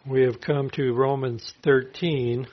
We have come to Romans 13,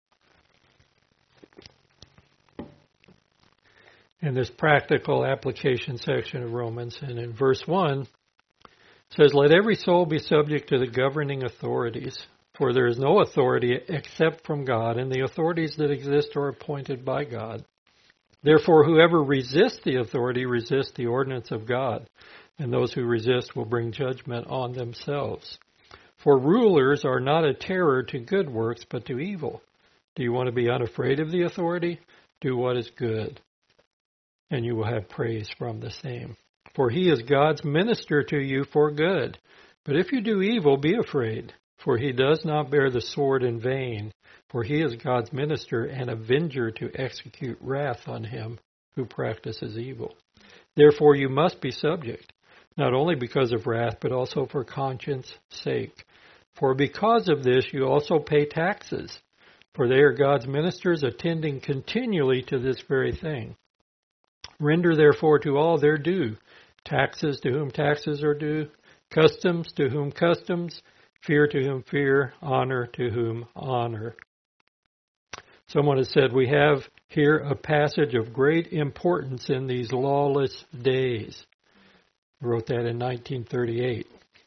in this practical application section of Romans. And in verse 1, it says, "Let every soul be subject to the governing authorities, for there is no authority except from God, and the authorities that exist are appointed by God. Therefore, whoever resists the authority resists the ordinance of God, and those who resist will bring judgment on themselves. For rulers are not a terror to good works, but to evil. Do you want to be unafraid of the authority? Do what is good, and you will have praise from the same. For he is God's minister to you for good. But if you do evil, be afraid, for he does not bear the sword in vain, for he is God's minister and avenger to execute wrath on him who practices evil. Therefore you must be subject, not only because of wrath, but also for conscience' sake. For because of this you also pay taxes, for they are God's ministers, attending continually to this very thing. Render therefore to all their due, taxes to whom taxes are due, customs to whom customs, fear to whom fear, honor to whom honor." Someone has said, we have here a passage of great importance in these lawless days. I wrote that in 1938.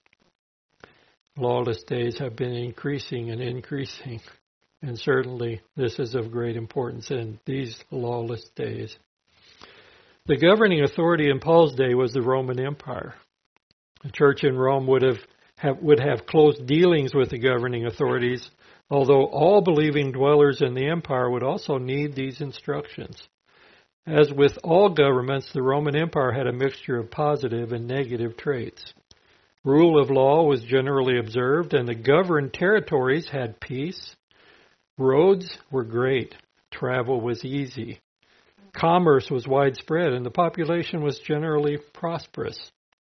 Lawless days have been increasing and increasing, and certainly this is of great importance in these lawless days. The governing authority in Paul's day was the Roman Empire. The church in Rome would have close dealings with the governing authorities, although all believing dwellers in the empire would also need these instructions. As with all governments, the Roman Empire had a mixture of positive and negative traits. Rule of law was generally observed, and the governed territories had peace. Roads were great. Travel was easy. Commerce was widespread, and the population was generally prosperous.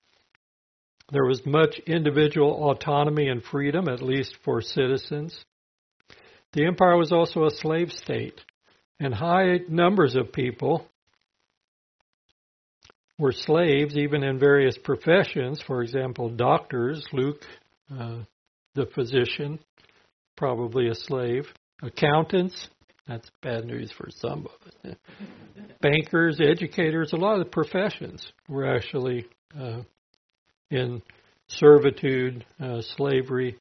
There was much individual autonomy and freedom, at least for citizens. The empire was also a slave state, and high numbers of people were slaves, even in various professions. For example, doctors, Luke, the physician, probably a slave. Accountants, that's bad news for some of us. Bankers, educators, a lot of the professions were actually in servitude, slavery.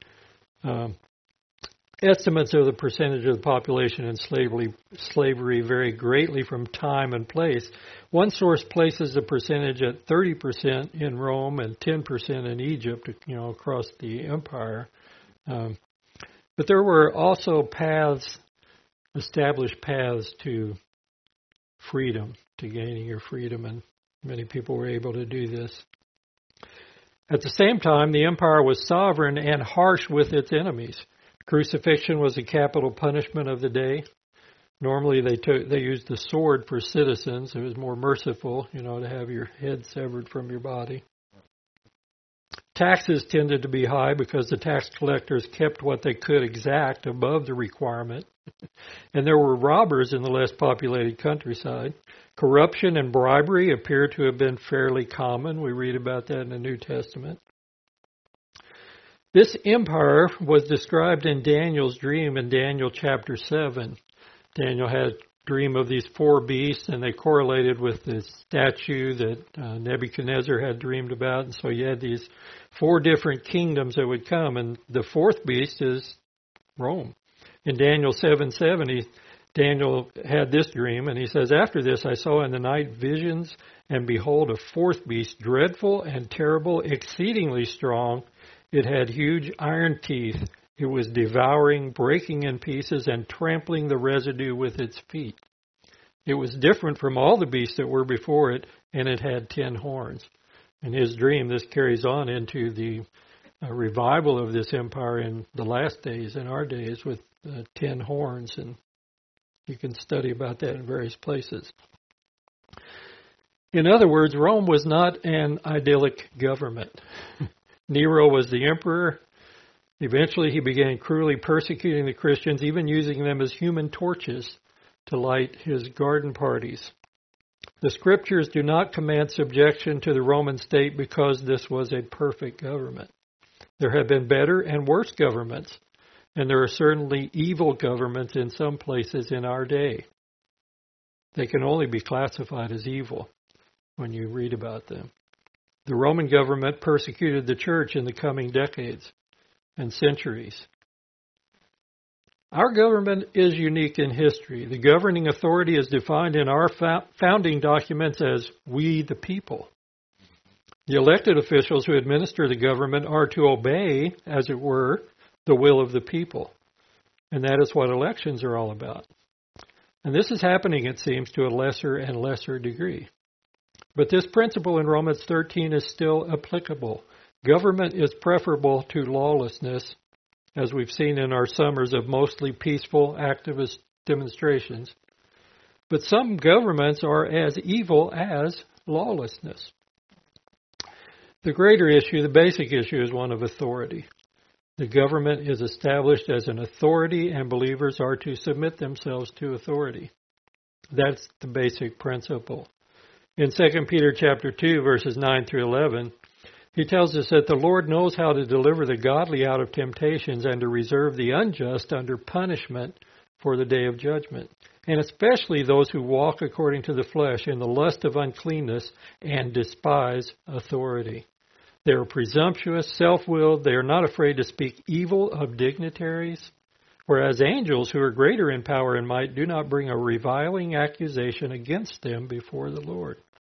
Estimates of the percentage of the population in slavery vary greatly from time and place. One source places the percentage at 30% in Rome and 10% in Egypt, across the empire. But there were also established paths to freedom, to gaining your freedom, and many people were able to do this. At the same time, the empire was sovereign and harsh with its enemies. Crucifixion was a capital punishment of the day. Normally they used the sword for citizens. It was more merciful, to have your head severed from your body. Taxes tended to be high because the tax collectors kept what they could exact above the requirement. And there were robbers in the less populated countryside. Corruption and bribery appear to have been fairly common. We read about that in the New Testament. This empire was described in Daniel's dream in Daniel chapter 7. Daniel had a dream of these four beasts, and they correlated with the statue that Nebuchadnezzar had dreamed about. And so you had these four different kingdoms that would come, and the fourth beast is Rome. In Daniel 7:7, Daniel had this dream, and he says, "After this I saw in the night visions, and behold, a fourth beast, dreadful and terrible, exceedingly strong. It had huge iron teeth. It was devouring, breaking in pieces, and trampling the residue with its feet. It was different from all the beasts that were before it, and it had 10 horns." In his dream, this carries on into the revival of this empire in the last days, in our days, with 10 horns, and you can study about that in various places. In other words, Rome was not an idyllic government. Nero was the emperor. Eventually he began cruelly persecuting the Christians, even using them as human torches to light his garden parties. The scriptures do not command subjection to the Roman state because this was a perfect government. There have been better and worse governments, And there are certainly evil governments in some places in our day. They can only be classified as evil when you read about them. The Roman government persecuted the church in the coming decades and centuries. Our government is unique in history. The governing authority is defined in our founding documents as we the people. The elected officials who administer the government are to obey, as it were, the will of the people. And that is what elections are all about. And this is happening, it seems, to a lesser and lesser degree. But this principle in Romans 13 is still applicable. Government is preferable to lawlessness, as we've seen in our summers of mostly peaceful activist demonstrations. But some governments are as evil as lawlessness. The greater issue, the basic issue, is one of authority. The government is established as an authority, and believers are to submit themselves to authority. That's the basic principle. In 2 Peter chapter 2, verses 9 through 11, he tells us that the Lord knows how to deliver the godly out of temptations and to reserve the unjust under punishment for the day of judgment, and especially those who walk according to the flesh in the lust of uncleanness and despise authority. They are presumptuous, self-willed. They are not afraid to speak evil of dignitaries, whereas angels who are greater in power and might do not bring a reviling accusation against them before the Lord.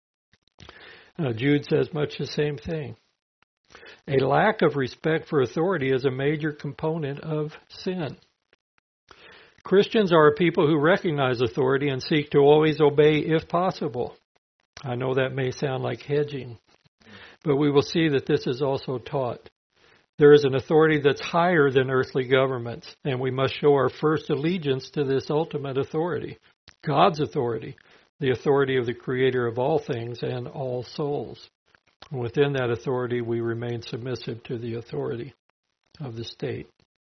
Jude says much the same thing. A lack of respect for authority is a major component of sin. Christians are a people who recognize authority and seek to always obey if possible. I know that may sound like hedging, but we will see that this is also taught. There is an authority that's higher than earthly governments, and we must show our first allegiance to this ultimate authority, God's authority, the authority of the Creator of all things and all souls. Within that authority, we remain submissive to the authority of the state.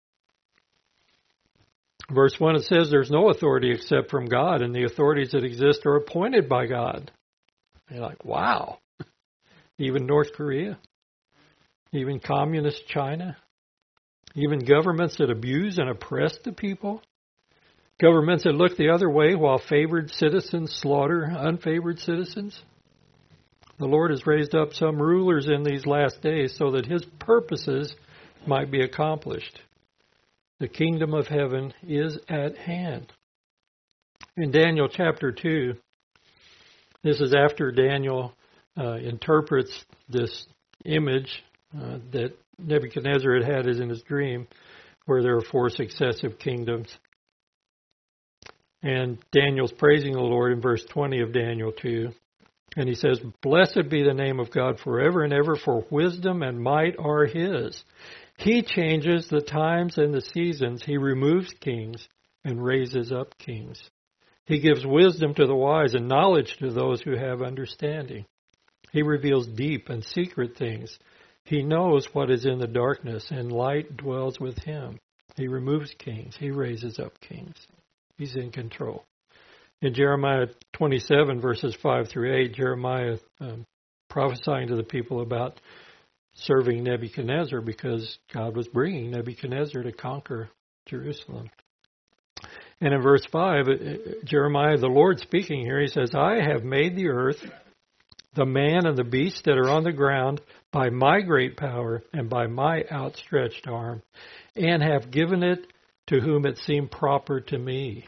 Verse 1, it says there's no authority except from God, and the authorities that exist are appointed by God. You're like, wow. Even North Korea, even communist China, even governments that abuse and oppress the people, governments that look the other way while favored citizens slaughter unfavored citizens. The Lord has raised up some rulers in these last days so that His purposes might be accomplished. The kingdom of heaven is at hand. In Daniel chapter 2, this is after Daniel interprets this image that Nebuchadnezzar had in his dream, where there are 4 successive kingdoms. And Daniel's praising the Lord in verse 20 of Daniel 2. And he says, "Blessed be the name of God forever and ever, for wisdom and might are His. He changes the times and the seasons. He removes kings and raises up kings. He gives wisdom to the wise and knowledge to those who have understanding. He reveals deep and secret things. He knows what is in the darkness, and light dwells with Him. He removes kings. He raises up kings. He's in control." In Jeremiah 27, verses 5 through 8, Jeremiah prophesying to the people about serving Nebuchadnezzar because God was bringing Nebuchadnezzar to conquer Jerusalem. And in verse 5, Jeremiah, the Lord speaking here, he says, "I have made the earth, the man and the beast that are on the ground, by my great power and by my outstretched arm, and have given it to whom it seemed proper to me."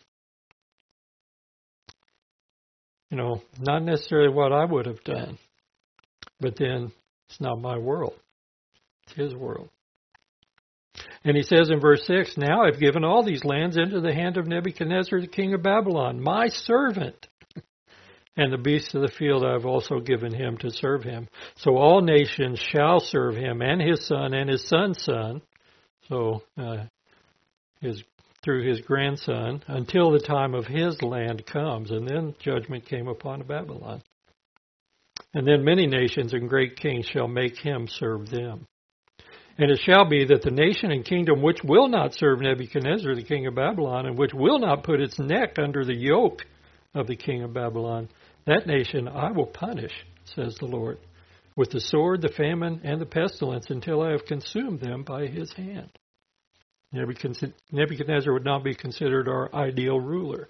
You know, not necessarily what I would have done, but then it's not my world. It's His world. And he says in verse 6, "Now I've given all these lands into the hand of Nebuchadnezzar, the king of Babylon, my servant. And the beasts of the field I have also given him to serve him. So all nations shall serve him, and his son and his son's son," so through his grandson, "until the time of his land comes." And then judgment came upon Babylon. "And then many nations and great kings shall make him serve them. And it shall be that the nation and kingdom which will not serve Nebuchadnezzar, the king of Babylon, and which will not put its neck under the yoke of the king of Babylon, that nation I will punish, says the Lord, with the sword, the famine, and the pestilence, until I have consumed them by His hand." Nebuchadnezzar would not be considered our ideal ruler.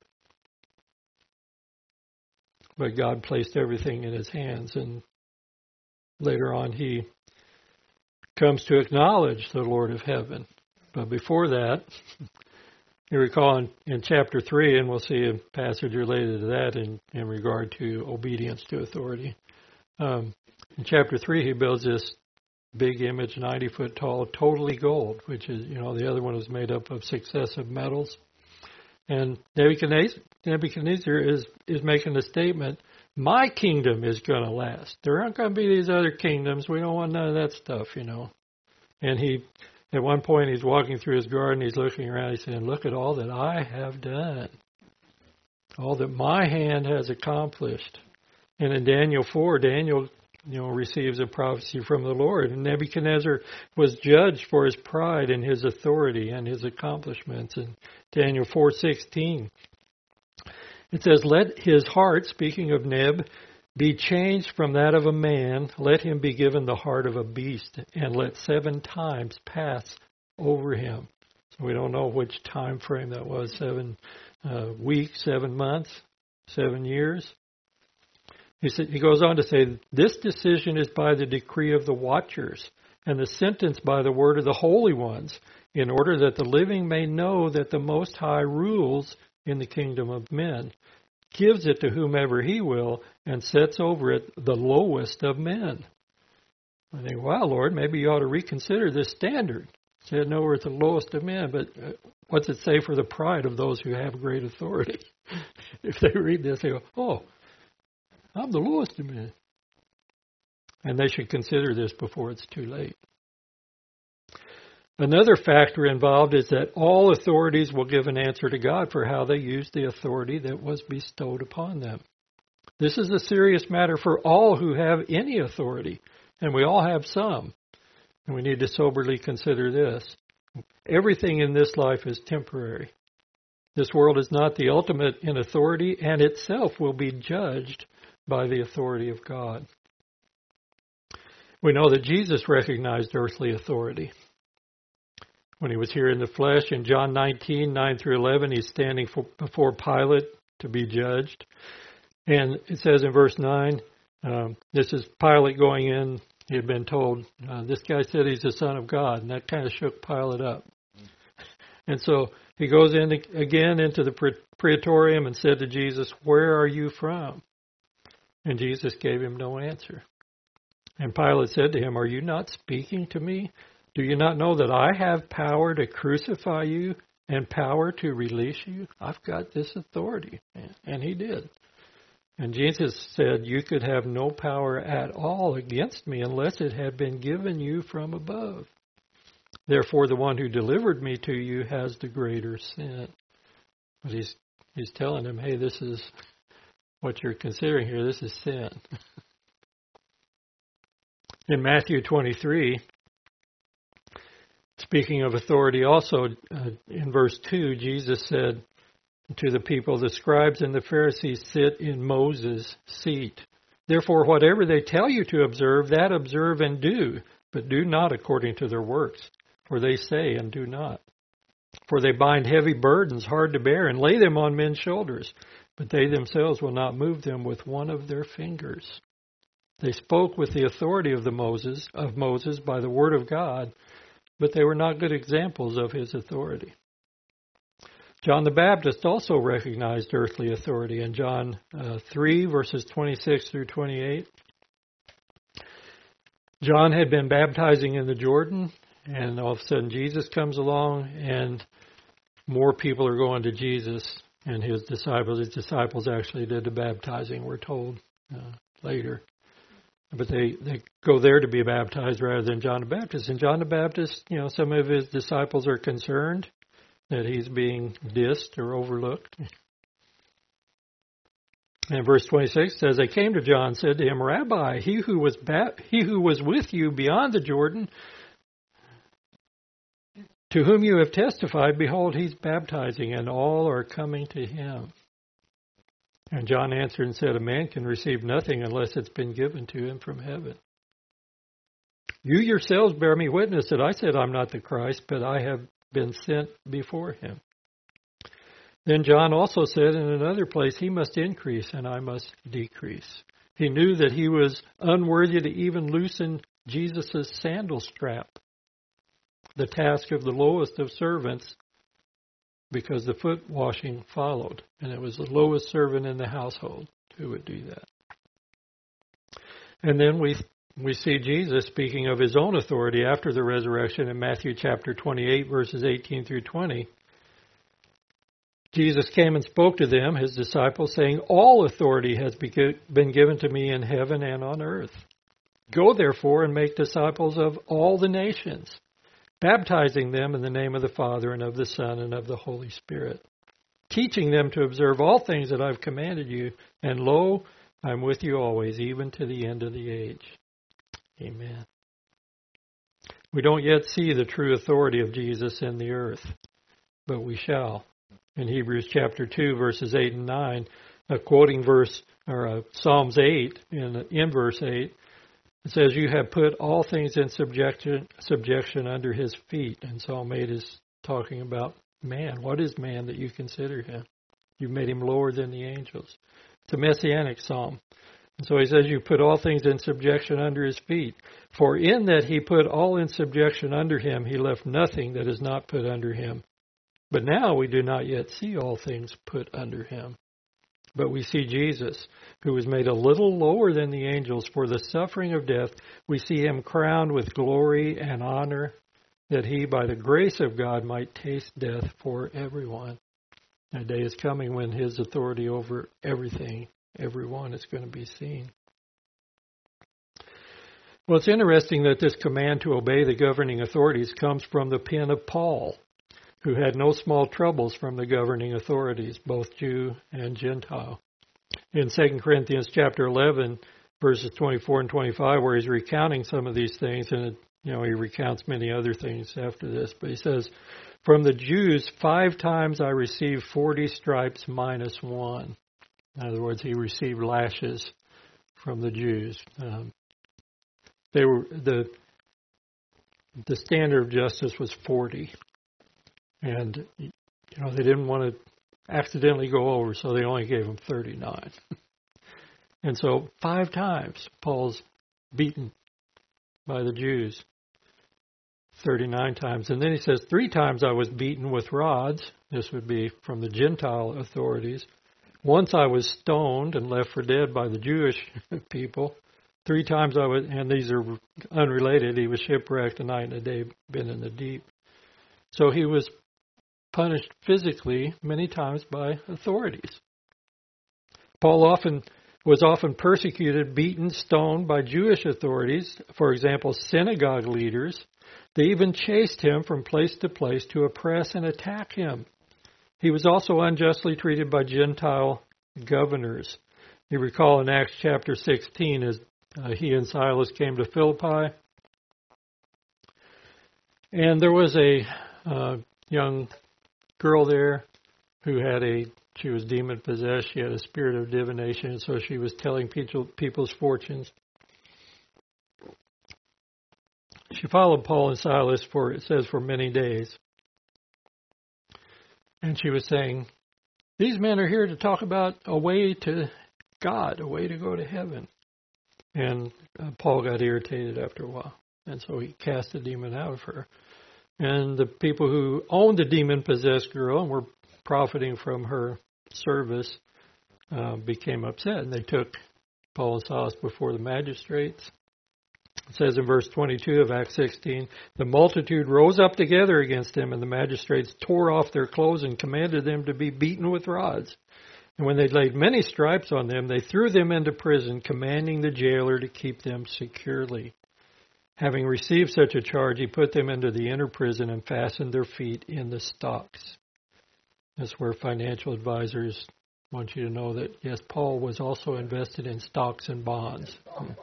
But God placed everything in his hands, and later on he comes to acknowledge the Lord of heaven. But before that, you recall in chapter 3, and we'll see a passage related to that in regard to obedience to authority. In chapter 3, he builds this big image, 90 foot tall, totally gold, which is, the other one was made up of successive metals. And Nebuchadnezzar is making the statement, my kingdom is going to last. There aren't going to be these other kingdoms. We don't want none of that stuff, And he, at one point, he's walking through his garden. He's looking around. He's saying, look at all that I have done. All that my hand has accomplished. And in Daniel 4, Daniel receives a prophecy from the Lord. And Nebuchadnezzar was judged for his pride and his authority and his accomplishments. In Daniel 4:16, it says, let his heart, speaking of Neb, be changed from that of a man. Let him be given the heart of a beast, and let 7 times pass over him. So we don't know which time frame that was, 7 weeks, 7 months, 7 years. He goes on to say, this decision is by the decree of the watchers, and the sentence by the word of the holy ones, in order that the living may know that the Most High rules in the kingdom of men, gives it to whomever he will, and sets over it the lowest of men. I think, wow, Lord, maybe you ought to reconsider this standard. Said, no, we're at the lowest of men, but what's it say for the pride of those who have great authority? If they read this, they go, oh, I'm the lowest of men. And they should consider this before it's too late. Another factor involved is that all authorities will give an answer to God for how they used the authority that was bestowed upon them. This is a serious matter for all who have any authority, and we all have some. And we need to soberly consider this. Everything in this life is temporary. This world is not the ultimate in authority, and itself will be judged by the authority of God. We know that Jesus recognized earthly authority. When he was here in the flesh, in John 19, 9 through 11, he's standing before Pilate to be judged. And it says in verse 9, this is Pilate going in. He had been told, this guy said he's the Son of God, and that kind of shook Pilate up. And so he goes in again into the praetorium and said to Jesus, where are you from? And Jesus gave him no answer. And Pilate said to him, are you not speaking to me? Do you not know that I have power to crucify you and power to release you? I've got this authority. And he did. And Jesus said, you could have no power at all against me unless it had been given you from above. Therefore, the one who delivered me to you has the greater sin. But he's telling him, hey, this is what you're considering here. This is sin. In Matthew 23, speaking of authority also, in verse 2, Jesus said to the people, the scribes and the Pharisees sit in Moses' seat. Therefore, whatever they tell you to observe, that observe and do, but do not according to their works, for they say and do not. For they bind heavy burdens hard to bear and lay them on men's shoulders, but they themselves will not move them with one of their fingers. They spoke with the authority of Moses by the word of God, but they were not good examples of his authority. John the Baptist also recognized earthly authority in John 3, verses 26 through 28. John had been baptizing in the Jordan, and all of a sudden Jesus comes along, and more people are going to Jesus and his disciples. His disciples actually did the baptizing, we're told later. But they go there to be baptized rather than John the Baptist. And John the Baptist, some of his disciples are concerned that he's being dissed or overlooked. And verse 26 says, they came to John and said to him, Rabbi, he who was with you beyond the Jordan, to whom you have testified, behold, he's baptizing, and all are coming to him. And John answered and said, a man can receive nothing unless it's been given to him from heaven. You yourselves bear me witness that I said I'm not the Christ, but I have been sent before him. Then John also said in another place, he must increase and I must decrease. He knew that he was unworthy to even loosen Jesus' sandal strap, the task of the lowest of servants, because the foot washing followed. And it was the lowest servant in the household who would do that. And then we see Jesus speaking of his own authority after the resurrection in Matthew chapter 28, verses 18 through 20. Jesus came and spoke to them, his disciples, saying, all authority has been given to me in heaven and on earth. Go therefore and make disciples of all the nations, baptizing them in the name of the Father and of the Son and of the Holy Spirit, teaching them to observe all things that I've commanded you, and lo, I'm with you always, even to the end of the age. Amen. We don't yet see the true authority of Jesus in the earth, but we shall. In Hebrews chapter 2, verses 8 and 9, quoting Psalms 8, in verse 8, it says, you have put all things in subjection under his feet. And Psalm 8 is talking about man. What is man that you consider him? You've made him lower than the angels. It's a messianic psalm. And so he says, you put all things in subjection under his feet. For in that he put all in subjection under him, he left nothing that is not put under him. But now we do not yet see all things put under him. But we see Jesus, who was made a little lower than the angels for the suffering of death. We see him crowned with glory and honor, that he, by the grace of God, might taste death for everyone. A day is coming when his authority over everything, everyone, is going to be seen. Well, it's interesting that this command to obey the governing authorities comes from the pen of Paul, who had no small troubles from the governing authorities, both Jew and Gentile. In 2 Corinthians chapter 11, verses 24 and 25, where he's recounting some of these things, and he recounts many other things after this, but he says, from the Jews 5 times I received 40 stripes minus 1. In other words, he received lashes from the Jews. They were the standard of justice was 40. And, they didn't want to accidentally go over, so they only gave him 39. And so 5 times Paul's beaten by the Jews, 39 times. And then he says 3 times I was beaten with rods. This would be from the Gentile authorities. Once I was stoned and left for dead by the Jewish people. 3 times I was, and these are unrelated, he was shipwrecked a night and a day, been in the deep. So he was punished physically many times by authorities. Paul was often persecuted, beaten, stoned by Jewish authorities, for example, synagogue leaders. They even chased him from place to place to oppress and attack him. He was also unjustly treated by Gentile governors. You recall in Acts chapter 16, as he and Silas came to Philippi, and there was a young girl there who she was demon possessed. She had a spirit of divination, and so she was telling people's fortunes. She followed Paul and Silas for many days. And she was saying, these men are here to talk about a way to God, a way to go to heaven. And Paul got irritated after a while, and so he cast the demon out of her. And the people who owned the demon-possessed girl and were profiting from her service became upset, and they took Paul and Silas before the magistrates. It says in verse 22 of Acts 16, the multitude rose up together against him, and the magistrates tore off their clothes and commanded them to be beaten with rods. And when they laid many stripes on them, they threw them into prison, commanding the jailer to keep them securely. Having received such a charge, he put them into the inner prison and fastened their feet in the stocks. That's where financial advisors want you to know that, yes, Paul was also invested in stocks and bonds.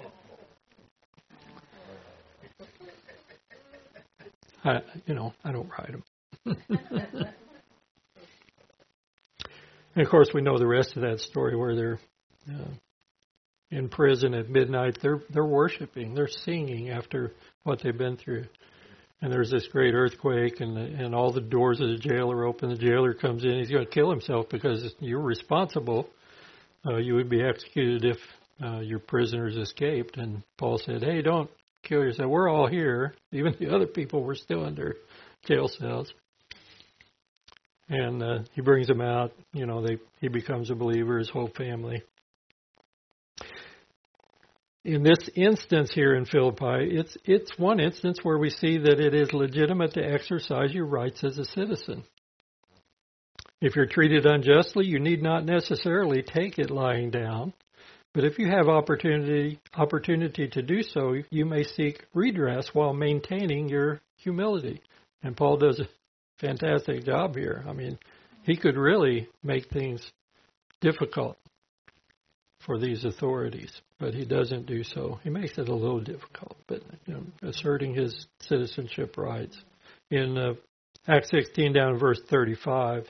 I don't write them. And of course, we know the rest of that story where they're in prison at midnight. They're worshiping, they're singing after what they've been through. and there's this great earthquake, and all the doors of the jail are open. The jailer comes in. He's going to kill himself because you're responsible. You would be executed if your prisoners escaped. And Paul said, hey, don't kill yourself. We're all here. Even the other people were still in their jail cells. And he brings them out. He becomes a believer, his whole family. In this instance here in Philippi, it's one instance where we see that it is legitimate to exercise your rights as a citizen. If you're treated unjustly, you need not necessarily take it lying down. But if you have opportunity to do so, you may seek redress while maintaining your humility. And Paul does a fantastic job here. I mean, he could really make things difficult for these authorities, but he doesn't do so. He makes it a little difficult, but asserting his citizenship rights. In Acts 16 down in verse 35,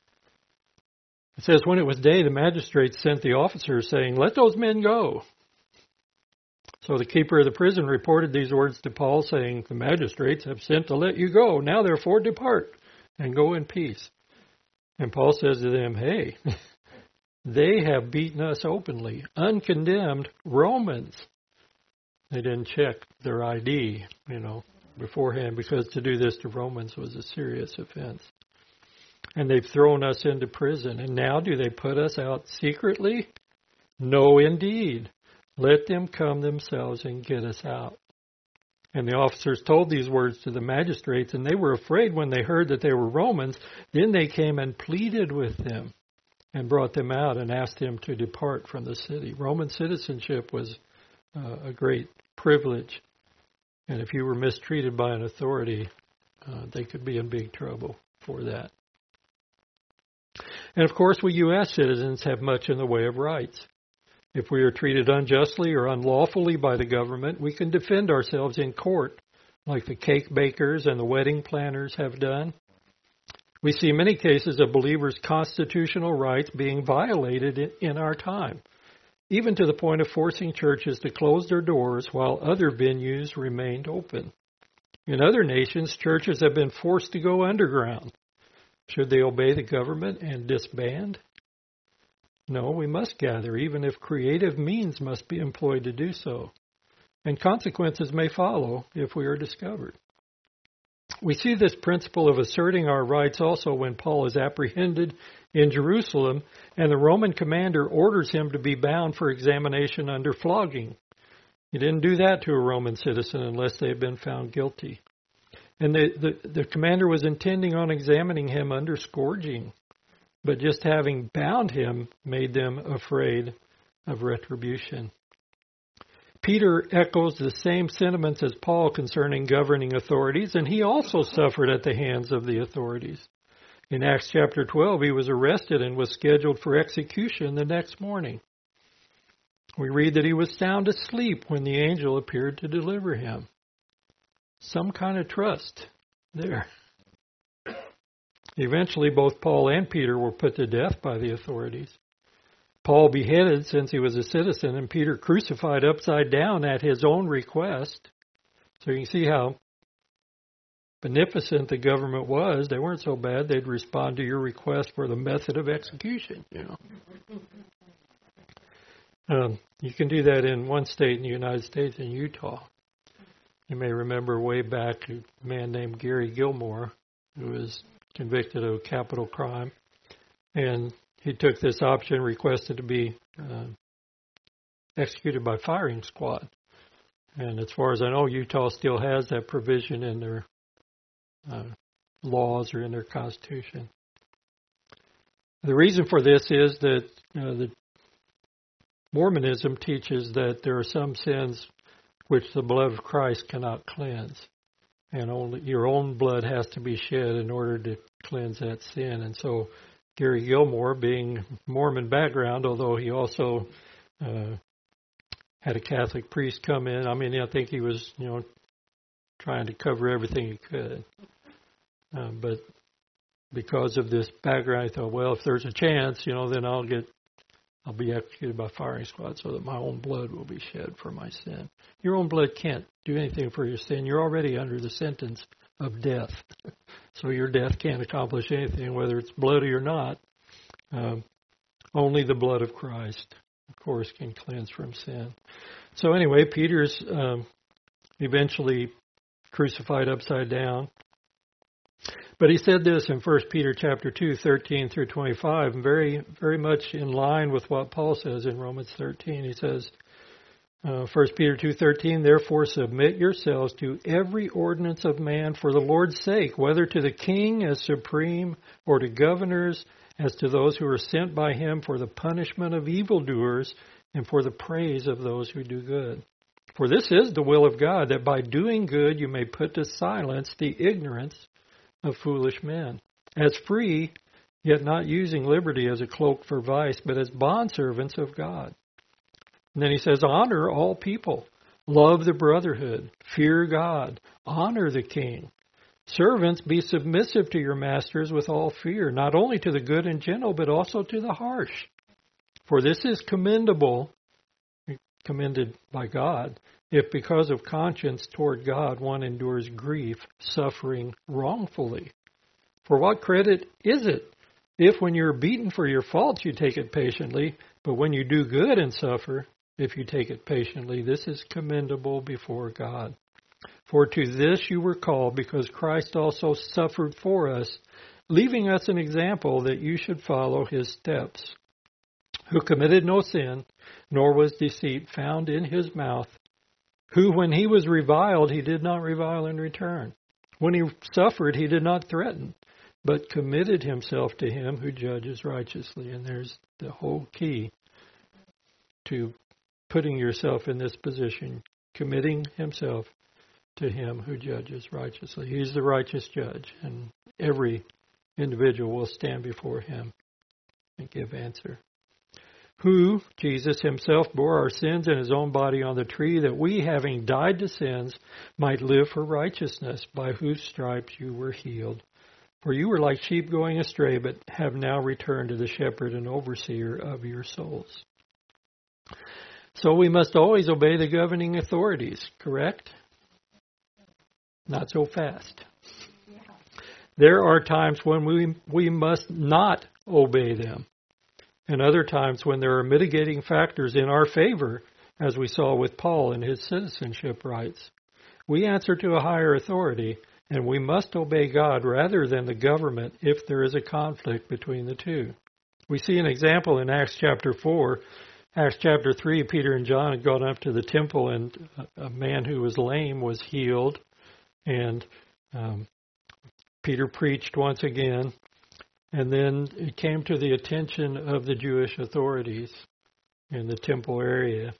it says, when it was day, the magistrates sent the officers saying, let those men go. So the keeper of the prison reported these words to Paul, saying, the magistrates have sent to let you go. Now therefore depart and go in peace. And Paul says to them, hey, they have beaten us openly, uncondemned Romans. They didn't check their ID, beforehand, because to do this to Romans was a serious offense. And they've thrown us into prison. And now do they put us out secretly? No, indeed. Let them come themselves and get us out. And the officers told these words to the magistrates, and they were afraid when they heard that they were Romans. Then they came and pleaded with them and brought them out and asked them to depart from the city. Roman citizenship was a great privilege. And if you were mistreated by an authority, they could be in big trouble for that. And of course, we U.S. citizens have much in the way of rights. If we are treated unjustly or unlawfully by the government, we can defend ourselves in court, like the cake bakers and the wedding planners have done. We see many cases of believers' constitutional rights being violated in our time, even to the point of forcing churches to close their doors while other venues remained open. In other nations, churches have been forced to go underground. Should they obey the government and disband? No, we must gather, even if creative means must be employed to do so. And consequences may follow if we are discovered. We see this principle of asserting our rights also when Paul is apprehended in Jerusalem and the Roman commander orders him to be bound for examination under flogging. He didn't do that to a Roman citizen unless they had been found guilty. And the commander was intending on examining him under scourging, but just having bound him made them afraid of retribution. Peter echoes the same sentiments as Paul concerning governing authorities, and he also suffered at the hands of the authorities. In Acts chapter 12, he was arrested and was scheduled for execution the next morning. We read that he was sound asleep when the angel appeared to deliver him. Some kind of trust there. Eventually, both Paul and Peter were put to death by the authorities. Paul beheaded since he was a citizen, and Peter crucified upside down at his own request. So you can see how beneficent the government was. They weren't so bad. They'd respond to your request for the method of execution. You can do that in one state in the United States, in Utah. You may remember way back a man named Gary Gilmore, who was convicted of a capital crime, and he took this option, requested to be executed by firing squad. And as far as I know, Utah still has that provision in their laws or in their constitution. The reason for this is that the Mormonism teaches that there are some sins which the blood of Christ cannot cleanse. And only your own blood has to be shed in order to cleanse that sin. And so Gary Gilmore, being Mormon background, although he also had a Catholic priest come in, I think he was, trying to cover everything he could. But because of this background, I thought, well, if there's a chance, then I'll get I'll be executed by firing squad so that my own blood will be shed for my sin. Your own blood can't do anything for your sin. You're already under the sentence of death. So your death can't accomplish anything, whether it's bloody or not. Only the blood of Christ, of course, can cleanse from sin. So anyway, Peter's eventually crucified upside down. But he said this in 1 Peter chapter 2, 13 through 25, very, very much in line with what Paul says in Romans 13. He says, 1 Peter 2:13, therefore submit yourselves to every ordinance of man for the Lord's sake, whether to the king as supreme or to governors as to those who are sent by him for the punishment of evildoers and for the praise of those who do good. For this is the will of God, that by doing good you may put to silence the ignorance of foolish men. As free, yet not using liberty as a cloak for vice, but as bondservants of God. And then he says, honor all people, love the brotherhood, fear God, honor the king. Servants, be submissive to your masters with all fear, not only to the good and gentle, but also to the harsh. For this is commendable, commended by God, if because of conscience toward God one endures grief, suffering wrongfully. For what credit is it if when you're beaten for your faults you take it patiently, but when you do good and suffer, if you take it patiently, this is commendable before God. For to this you were called, because Christ also suffered for us, leaving us an example that you should follow his steps, who committed no sin, nor was deceit found in his mouth, who when he was reviled, he did not revile in return. When he suffered, he did not threaten, but committed himself to him who judges righteously. And there's the whole key to putting yourself in this position, committing himself to him who judges righteously. He's the righteous judge, and every individual will stand before him and give answer. Who, Jesus himself, bore our sins in his own body on the tree, that we, having died to sins, might live for righteousness, by whose stripes you were healed. For you were like sheep going astray, but have now returned to the shepherd and overseer of your souls. So we must always obey the governing authorities, correct? Not so fast. There are times when we must not obey them, and other times when there are mitigating factors in our favor, as we saw with Paul in his citizenship rights. We answer to a higher authority, and we must obey God rather than the government if there is a conflict between the two. We see an example in Acts chapter 4. Acts chapter 3, Peter and John had gone up to the temple, and a man who was lame was healed. And Peter preached once again. And then it came to the attention of the Jewish authorities in the temple area.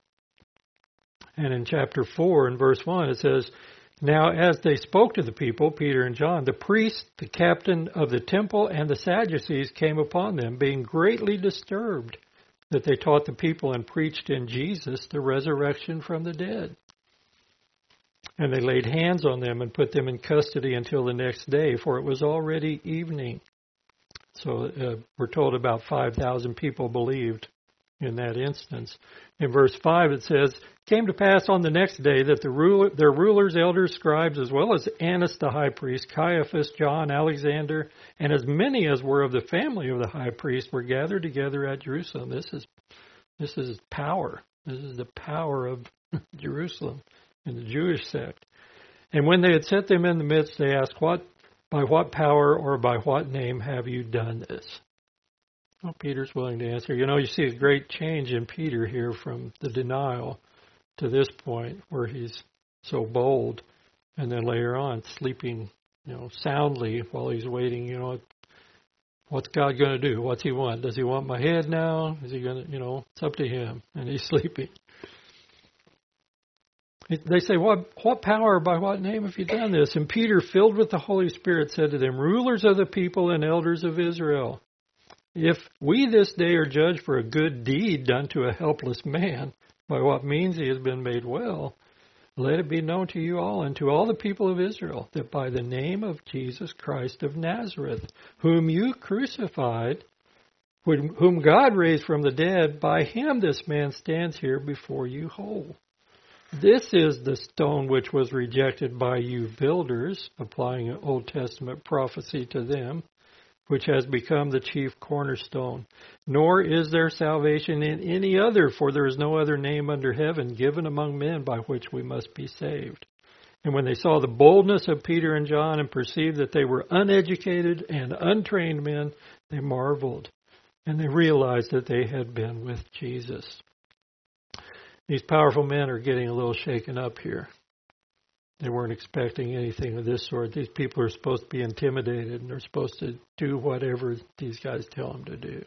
And in chapter 4, in verse 1, it says, now as they spoke to the people, Peter and John, the priest, the captain of the temple, and the Sadducees came upon them, being greatly disturbed that they taught the people and preached in Jesus the resurrection from the dead. And they laid hands on them and put them in custody until the next day, for it was already evening. So we're told about 5,000 people believed in that instance. In verse 5 it says, came to pass on the next day that their rulers, elders, scribes, as well as Annas the high priest, Caiaphas, John, Alexander, and as many as were of the family of the high priest were gathered together at Jerusalem. This is power. This is the power of Jerusalem and the Jewish sect. And when they had set them in the midst, they asked, by what power or by what name have you done this? Well, Peter's willing to answer. You see a great change in Peter here from the denial to this point where he's so bold, and then later on sleeping, soundly while he's waiting. What's God going to do? What's he want? Does he want my head now? Is he going to, it's up to him, and he's sleeping. They say, what power, by what name have you done this? And Peter, filled with the Holy Spirit, said to them, rulers of the people and elders of Israel, if we this day are judged for a good deed done to a helpless man, by what means he has been made well, let it be known to you all and to all the people of Israel that by the name of Jesus Christ of Nazareth, whom you crucified, whom God raised from the dead, by him this man stands here before you whole. This is the stone which was rejected by you builders, applying an Old Testament prophecy to them, which has become the chief cornerstone. Nor is there salvation in any other, for there is no other name under heaven given among men by which we must be saved. And when they saw the boldness of Peter and John and perceived that they were uneducated and untrained men, they marveled, and they realized that they had been with Jesus. These powerful men are getting a little shaken up here. They weren't expecting anything of this sort. These people are supposed to be intimidated, and they're supposed to do whatever these guys tell them to do.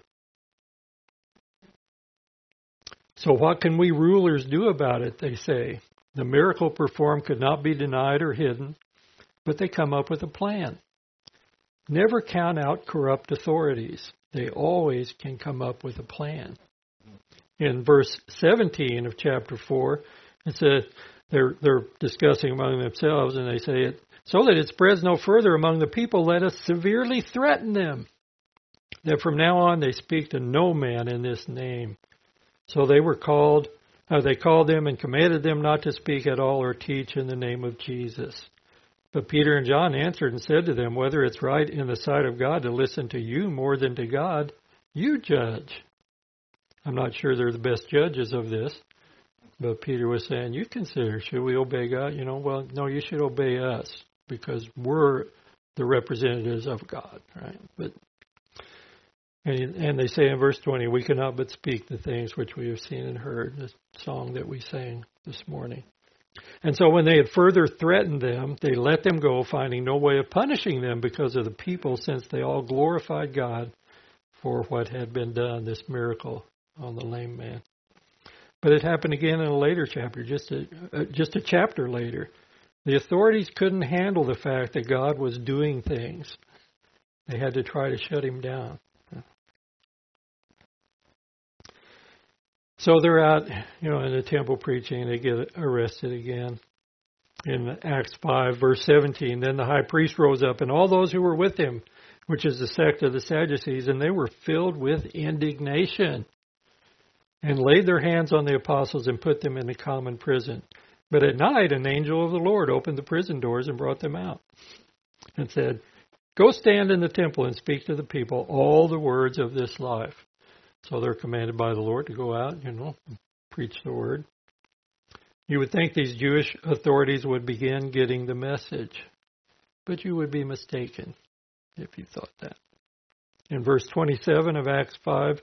So what can we rulers do about it, they say? The miracle performed could not be denied or hidden, but they come up with a plan. Never count out corrupt authorities. They always can come up with a plan. In verse 17 of chapter 4, it says they're discussing among themselves, and they say, so that it spreads no further among the people, let us severely threaten them, that from now on they speak to no man in this name. So they called them and commanded them not to speak at all or teach in the name of Jesus. But Peter and John answered and said to them, whether it's right in the sight of God to listen to you more than to God, you judge. I'm not sure they're the best judges of this, but Peter was saying, you consider, should we obey God? Well, no, you should obey us because we're the representatives of God, right? And they say in verse 20, we cannot but speak the things which we have seen and heard, the song that we sang this morning. And so when they had further threatened them, they let them go, finding no way of punishing them because of the people, since they all glorified God for what had been done, this miracle on the lame man. But it happened again in a later chapter, just a chapter later. The authorities couldn't handle the fact that God was doing things. They had to try to shut him down. So they're out, in the temple preaching, and they get arrested again. In Acts 5, verse 17, then the high priest rose up, and all those who were with him, which is the sect of the Sadducees, and they were filled with indignation, and laid their hands on the apostles and put them in the common prison. But at night an angel of the Lord opened the prison doors and brought them out, and said, go stand in the temple and speak to the people all the words of this life. So they're commanded by the Lord to go out, preach the word. You would think these Jewish authorities would begin getting the message, but you would be mistaken if you thought that. In verse 27 of Acts 5,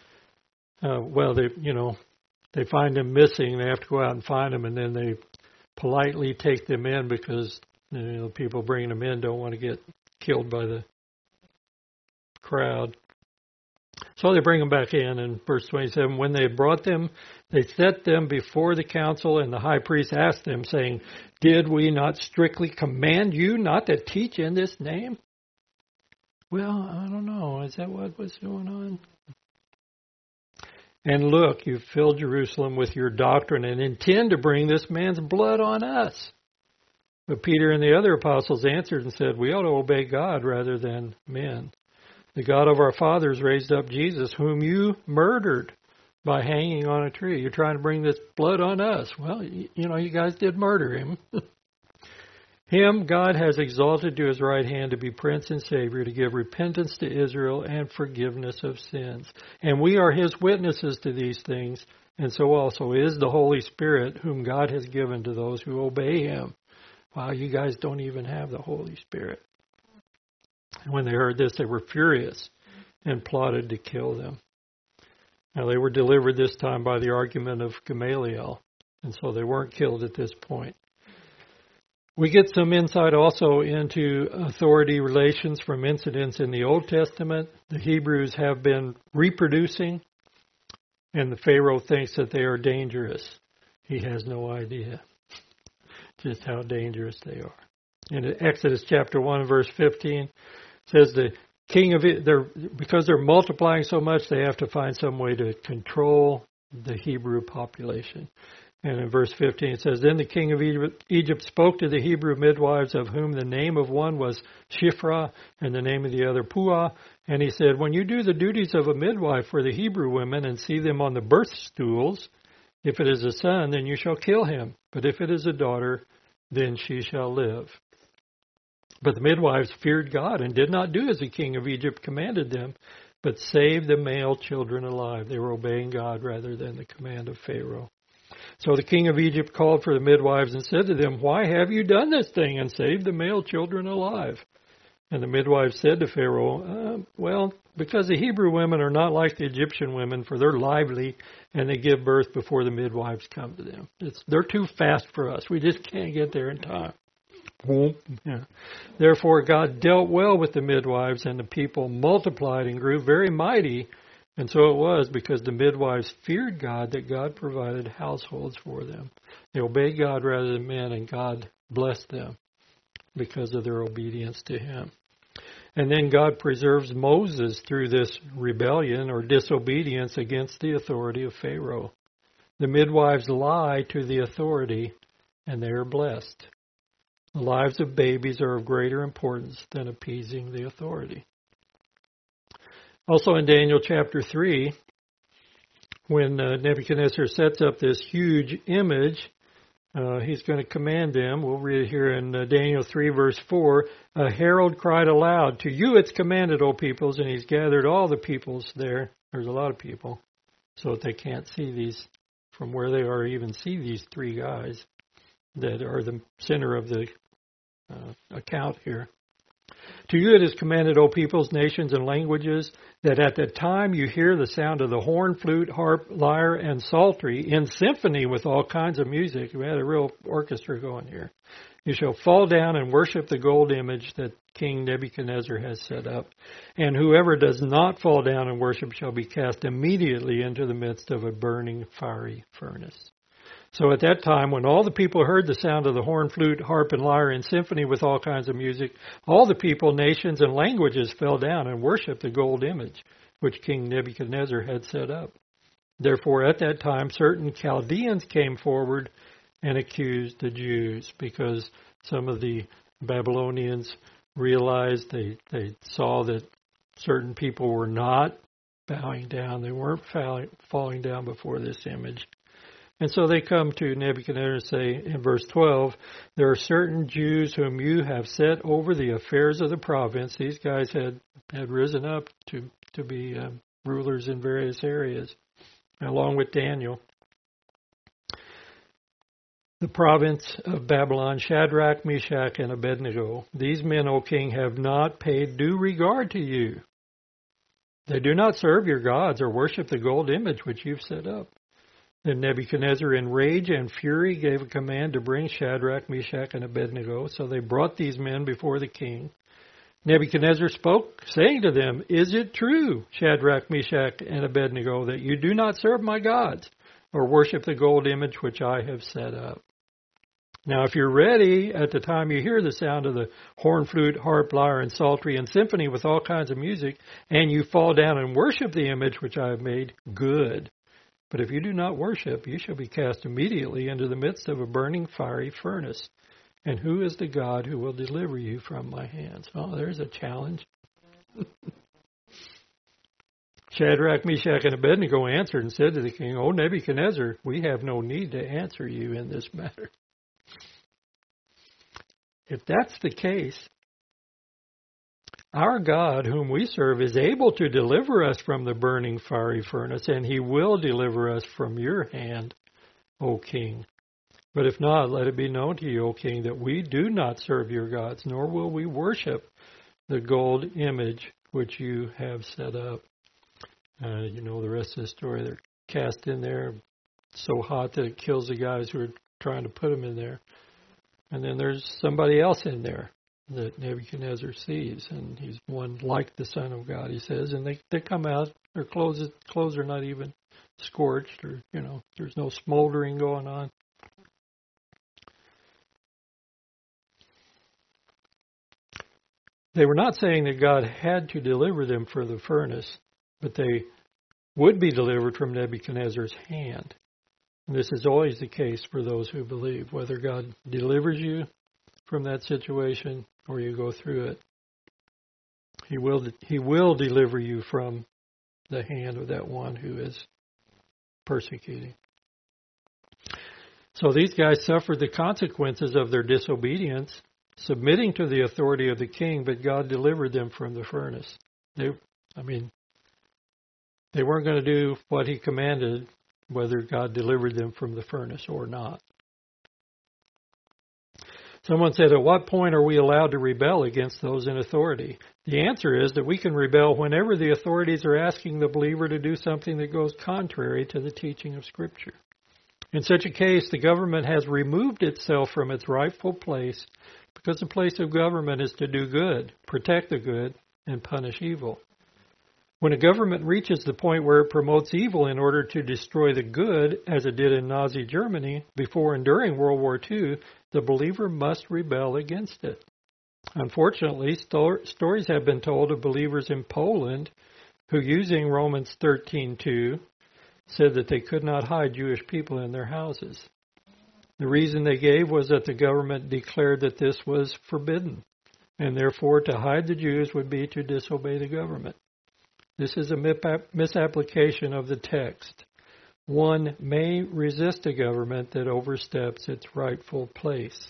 they find them missing. They have to go out and find them, and then they politely take them in because the people bringing them in don't want to get killed by the crowd. So they bring them back in verse 27, when they had brought them, they set them before the council, and the high priest asked them, saying, did we not strictly command you not to teach in this name? Well, I don't know. Is that what was going on? And look, you've filled Jerusalem with your doctrine and intend to bring this man's blood on us. But Peter and the other apostles answered and said, we ought to obey God rather than men. The God of our fathers raised up Jesus, whom you murdered by hanging on a tree. You're trying to bring this blood on us. Well, you guys did murder him. Him God has exalted to his right hand to be Prince and Savior, to give repentance to Israel and forgiveness of sins. And we are his witnesses to these things, and so also is the Holy Spirit, whom God has given to those who obey him. Wow, you guys don't even have the Holy Spirit. And when they heard this, they were furious and plotted to kill them. Now, they were delivered this time by the argument of Gamaliel, and so they weren't killed at this point. We get some insight also into authority relations from incidents in the Old Testament. The Hebrews have been reproducing, and the Pharaoh thinks that they are dangerous. He has no idea just how dangerous they are. In Exodus chapter 1, verse 15, it says the king of it, because they're multiplying so much, they have to find some way to control the Hebrew population. And in verse 15 it says, Then the king of Egypt spoke to the Hebrew midwives, of whom the name of one was Shiphrah and the name of the other Puah. And he said, When you do the duties of a midwife for the Hebrew women and see them on the birth stools, if it is a son, then you shall kill him. But if it is a daughter, then she shall live. But the midwives feared God and did not do as the king of Egypt commanded them, but saved the male children alive. They were obeying God rather than the command of Pharaoh. So the king of Egypt called for the midwives and said to them, Why have you done this thing and saved the male children alive? And the midwives said to Pharaoh, Well, because the Hebrew women are not like the Egyptian women, for they're lively and they give birth before the midwives come to them. They're too fast for us. We just can't get there in time. Yeah. Therefore God dealt well with the midwives, and the people multiplied and grew very mighty. And so it was, because the midwives feared God, that God provided households for them. They obeyed God rather than men, and God blessed them because of their obedience to Him. And then God preserves Moses through this rebellion or disobedience against the authority of Pharaoh. The midwives lie to the authority, and they are blessed. The lives of babies are of greater importance than appeasing the authority. Also in Daniel chapter 3, when Nebuchadnezzar sets up this huge image, he's going to command them. We'll read it here in Daniel 3, verse 4. A herald cried aloud, To you it's commanded, O peoples, and he's gathered all the peoples there. There's a lot of people, so that they can't see these from where they are, even see these three guys that are the center of the account here. To you it is commanded, O peoples, nations, and languages, that at the time you hear the sound of the horn, flute, harp, lyre, and psaltery in symphony with all kinds of music. We had a real orchestra going here. You shall fall down and worship the gold image that King Nebuchadnezzar has set up. And whoever does not fall down and worship shall be cast immediately into the midst of a burning fiery furnace. So at that time, when all the people heard the sound of the horn, flute, harp, and lyre in symphony with all kinds of music, all the people, nations, and languages fell down and worshipped the gold image which King Nebuchadnezzar had set up. Therefore, at that time, certain Chaldeans came forward and accused the Jews, because some of the Babylonians realized, they saw that certain people were not bowing down. They weren't falling down before this image. And so they come to Nebuchadnezzar and say in verse 12, There are certain Jews whom you have set over the affairs of the province. These guys had risen up to be rulers in various areas, along with Daniel. The province of Babylon, Shadrach, Meshach, and Abednego. These men, O king, have not paid due regard to you. They do not serve your gods or worship the gold image which you've set up. Then Nebuchadnezzar, in rage and fury, gave a command to bring Shadrach, Meshach, and Abednego. So they brought these men before the king. Nebuchadnezzar spoke, saying to them, Is it true, Shadrach, Meshach, and Abednego, that you do not serve my gods or worship the gold image which I have set up? Now, if you're ready at the time you hear the sound of the horn, flute, harp, lyre, and psaltery, and symphony with all kinds of music, and you fall down and worship the image which I have made, good. But if you do not worship, you shall be cast immediately into the midst of a burning fiery furnace. And who is the God who will deliver you from my hands? Oh, there's a challenge. Shadrach, Meshach, and Abednego answered and said to the king, O Nebuchadnezzar, we have no need to answer you in this matter. If that's the case, our God, whom we serve, is able to deliver us from the burning fiery furnace, and he will deliver us from your hand, O king. But if not, let it be known to you, O king, that we do not serve your gods, nor will we worship the gold image which you have set up. You know the rest of the story. They're cast in there so hot that it kills the guys who are trying to put them in there. And then there's somebody else in there that Nebuchadnezzar sees, and he's one like the Son of God, he says, and they come out, their clothes are not even scorched, or, there's no smoldering going on. They were not saying that God had to deliver them for the furnace, but they would be delivered from Nebuchadnezzar's hand. And this is always the case for those who believe, whether God delivers you from that situation or you go through it. He will deliver you from the hand of that one who is persecuting. So these guys suffered the consequences of their disobedience, submitting to the authority of the king, but God delivered them from the furnace. They weren't going to do what he commanded, whether God delivered them from the furnace or not. Someone said, at what point are we allowed to rebel against those in authority? The answer is that we can rebel whenever the authorities are asking the believer to do something that goes contrary to the teaching of Scripture. In such a case, the government has removed itself from its rightful place, because the place of government is to do good, protect the good, and punish evil. When a government reaches the point where it promotes evil in order to destroy the good, as it did in Nazi Germany before and during World War II, the believer must rebel against it. Unfortunately, stories have been told of believers in Poland who, using Romans 13:2, said that they could not hide Jewish people in their houses. The reason they gave was that the government declared that this was forbidden, and therefore to hide the Jews would be to disobey the government. This is a misapplication of the text. One may resist a government that oversteps its rightful place.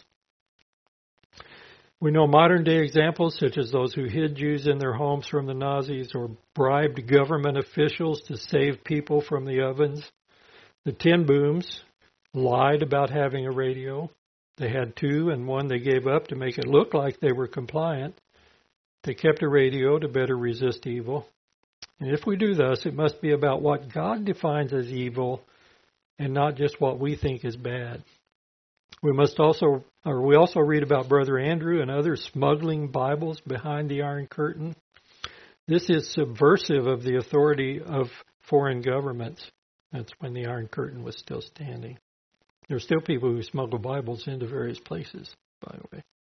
We know modern-day examples such as those who hid Jews in their homes from the Nazis or bribed government officials to save people from the ovens. The Tin Booms lied about having a radio. They had two, and one they gave up to make it look like they were compliant. They kept a radio to better resist evil. And if we do thus, it must be about what God defines as evil and not just what we think is bad. We also read about Brother Andrew and others smuggling Bibles behind the Iron Curtain. This is subversive of the authority of foreign governments. That's when the Iron Curtain was still standing. There are still people who smuggle Bibles into various places, by the way.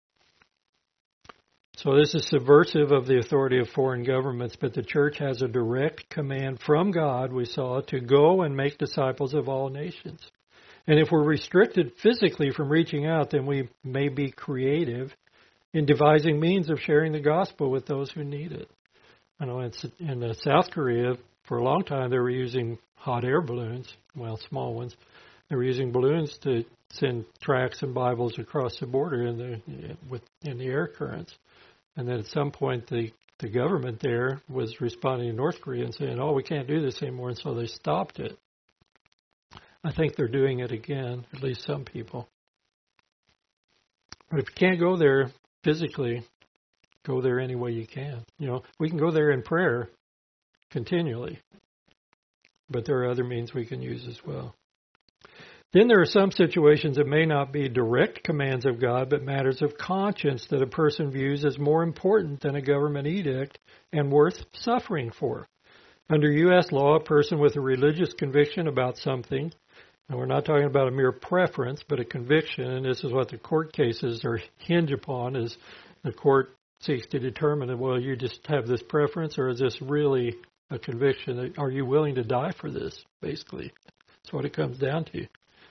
So this is subversive of the authority of foreign governments, but the church has a direct command from God, we saw, to go and make disciples of all nations. And if we're restricted physically from reaching out, then we may be creative in devising means of sharing the gospel with those who need it. I know in South Korea, for a long time, they were using hot air balloons, well, small ones. They were using balloons to send tracts and Bibles across the border in the air currents. And then at some point, the government there was responding to North Korea and saying, we can't do this anymore, and so they stopped it. I think they're doing it again, at least some people. But if you can't go there physically, go there any way you can. We can go there in prayer continually, but there are other means we can use as well. Then there are some situations that may not be direct commands of God, but matters of conscience that a person views as more important than a government edict and worth suffering for. Under U.S. law, a person with a religious conviction about something, and we're not talking about a mere preference, but a conviction, and this is what the court cases are hinge upon, is the court seeks to determine, well, you just have this preference, or is this really a conviction? Are you willing to die for this, basically? That's what it comes down to.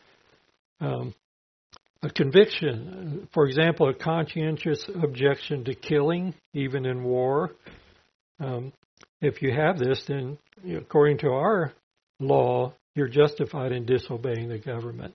A conviction, for example, a conscientious objection to killing, even in war. If you have this, then according to our law, you're justified in disobeying the government.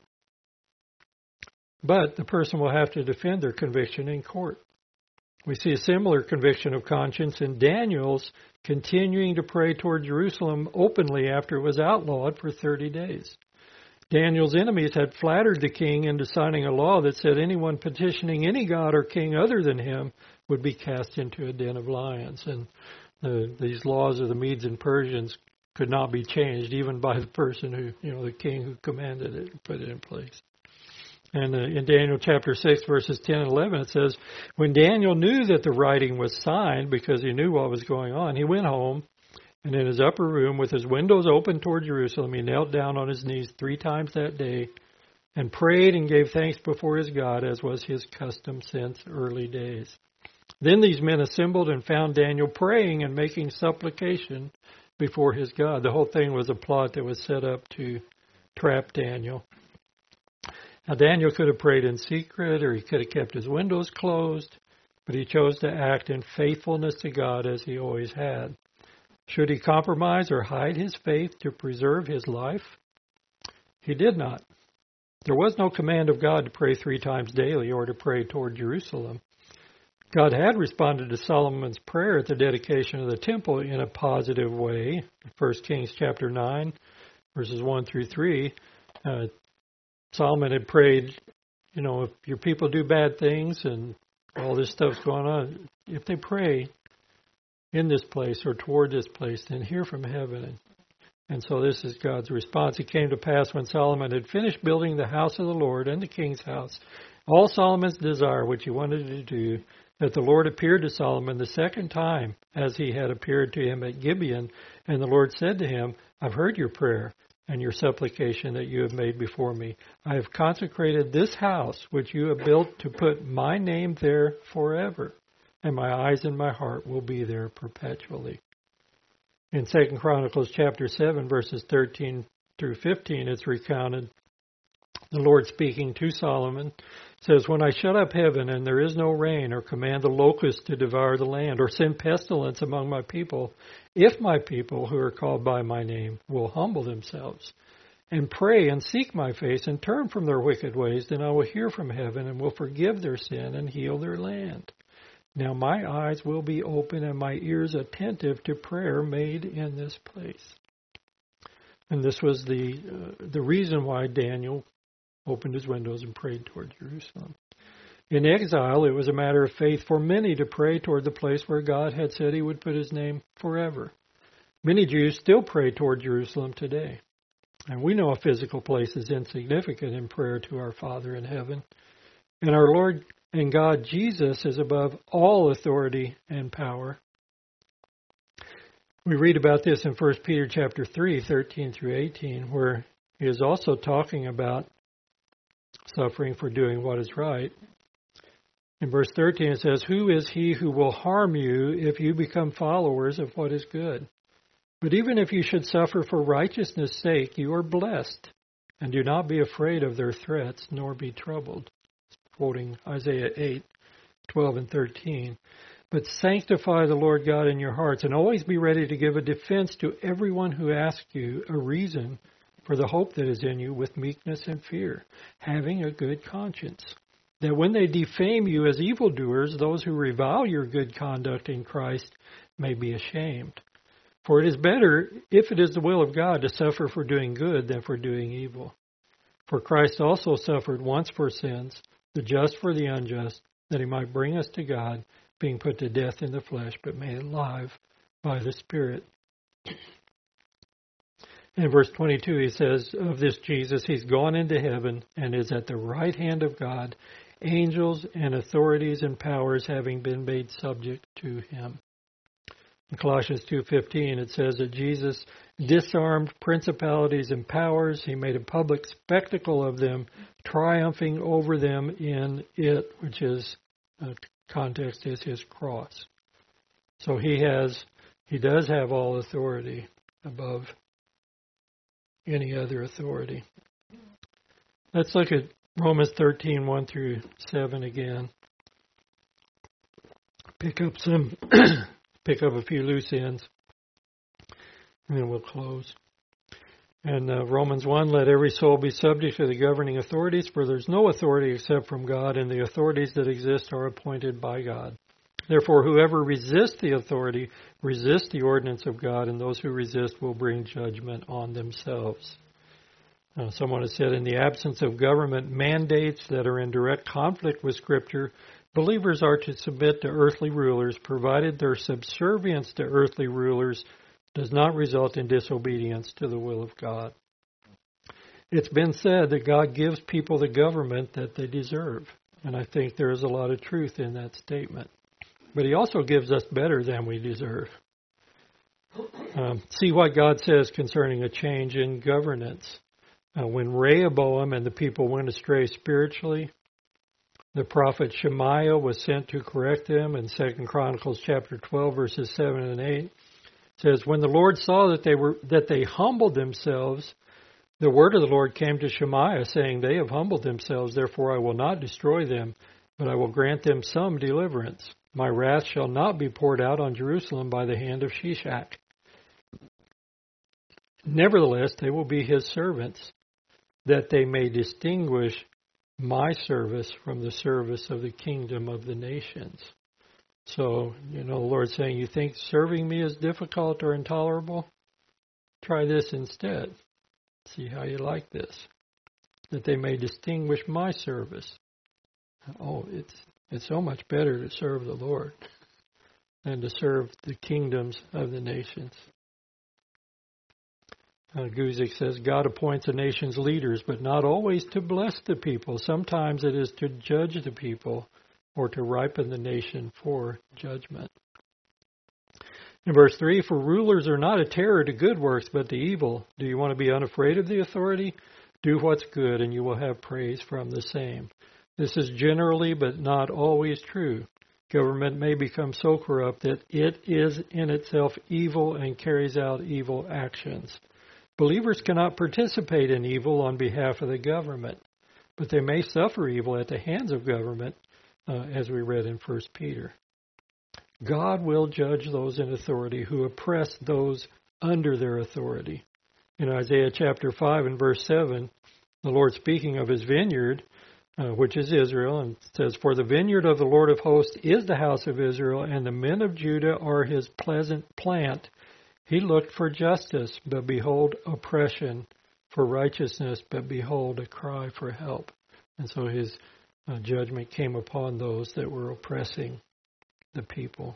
But the person will have to defend their conviction in court. We see a similar conviction of conscience in Daniel's continuing to pray toward Jerusalem openly after it was outlawed for 30 days. Daniel's enemies had flattered the king into signing a law that said anyone petitioning any god or king other than him would be cast into a den of lions. And these laws of the Medes and Persians could not be changed, even by the person who, the king who commanded it and put it in place. And in Daniel chapter 6, verses 10 and 11, it says, when Daniel knew that the writing was signed, because he knew what was going on, he went home, and in his upper room, with his windows open toward Jerusalem, he knelt down on his knees 3 times that day and prayed and gave thanks before his God, as was his custom since early days. Then these men assembled and found Daniel praying and making supplication before his God. The whole thing was a plot that was set up to trap Daniel. Now, Daniel could have prayed in secret, or he could have kept his windows closed, but he chose to act in faithfulness to God as he always had. Should he compromise or hide his faith to preserve his life? He did not. There was no command of God to pray 3 times daily or to pray toward Jerusalem. God had responded to Solomon's prayer at the dedication of the temple in a positive way. 1 Kings chapter 9, verses 1 through 3. Solomon had prayed, if your people do bad things and all this stuff's going on, if they pray in this place or toward this place, then hear from heaven. And so this is God's response. It came to pass when Solomon had finished building the house of the Lord and the king's house, all Solomon's desire, which he wanted to do, that the Lord appeared to Solomon the second time as he had appeared to him at Gibeon. And the Lord said to him, I've heard your prayer and your supplication that you have made before me. I have consecrated this house which you have built to put my name there forever, and my eyes and my heart will be there perpetually. In 2 Chronicles chapter 7, verses 13 through 15, it's recounted, the Lord speaking to Solomon says, when I shut up heaven and there is no rain, or command the locust to devour the land, or send pestilence among my people, if my people who are called by my name will humble themselves and pray and seek my face and turn from their wicked ways, then I will hear from heaven and will forgive their sin and heal their land. Now my eyes will be open and my ears attentive to prayer made in this place. And this was the reason why Daniel opened his windows and prayed toward Jerusalem. In exile, it was a matter of faith for many to pray toward the place where God had said he would put his name forever. Many Jews still pray toward Jerusalem today. And we know a physical place is insignificant in prayer to our Father in heaven. And our Lord and God Jesus is above all authority and power. We read about this in 1 Peter chapter 3, 13 through 18, where he is also talking about suffering for doing what is right. In verse 13 it says, who is he who will harm you if you become followers of what is good? But even if you should suffer for righteousness' sake, you are blessed, and do not be afraid of their threats, nor be troubled. Quoting Isaiah 8, 12 and 13. But sanctify the Lord God in your hearts, and always be ready to give a defense to everyone who asks you a reason for the hope that is in you with meekness and fear, having a good conscience, that when they defame you as evildoers, those who revile your good conduct in Christ may be ashamed. For it is better, if it is the will of God, to suffer for doing good than for doing evil. For Christ also suffered once for sins, the just for the unjust, that he might bring us to God, being put to death in the flesh, but made alive by the Spirit. In verse 22, he says of this Jesus, he's gone into heaven and is at the right hand of God, angels and authorities and powers having been made subject to him. In Colossians 2:15, it says that Jesus disarmed principalities and powers. He made a public spectacle of them, triumphing over them in it, which is, context is his cross. So he does have all authority above any other authority. Let's look at Romans 13, 1 through 7 again. Pick up a few loose ends, and then we'll close. And Romans 1, let every soul be subject to the governing authorities, for there's no authority except from God, and the authorities that exist are appointed by God. Therefore, whoever resists the authority resists the ordinance of God, and those who resist will bring judgment on themselves. Someone has said, in the absence of government mandates that are in direct conflict with Scripture, believers are to submit to earthly rulers, provided their subservience to earthly rulers does not result in disobedience to the will of God. It's been said that God gives people the government that they deserve, and I think there is a lot of truth in that statement. But he also gives us better than we deserve. See what God says concerning a change in governance. When Rehoboam and the people went astray spiritually, the prophet Shemaiah was sent to correct them. In 2 Chronicles chapter 12, verses 7 and 8, it says, when the Lord saw that they humbled themselves, The word of the Lord came to Shemaiah, saying, They have humbled themselves, therefore I will not destroy them, but I will grant them some deliverance. My wrath shall not be poured out on Jerusalem by the hand of Shishak. Nevertheless, they will be his servants, that they may distinguish my service from the service of the kingdom of the nations. So, the Lord's saying, you think serving me is difficult or intolerable? Try this instead. See how you like this. That they may distinguish my service. Oh, it's so much better to serve the Lord than to serve the kingdoms of the nations. Guzik says, God appoints a nation's leaders, but not always to bless the people. Sometimes it is to judge the people or to ripen the nation for judgment. In verse 3, for rulers are not a terror to good works, but to evil. Do you want to be unafraid of the authority? Do what's good, and you will have praise from the same. This is generally, but not always true. Government may become so corrupt that it is in itself evil and carries out evil actions. Believers cannot participate in evil on behalf of the government, but they may suffer evil at the hands of government, as we read in 1 Peter. God will judge those in authority who oppress those under their authority. In Isaiah chapter 5 and verse 7, the Lord speaking of his vineyard, which is Israel, and says, For the vineyard of the Lord of hosts is the house of Israel, and the men of Judah are his pleasant plant. He looked for justice, but behold oppression, for righteousness, but behold a cry for help. And so his judgment came upon those that were oppressing the people.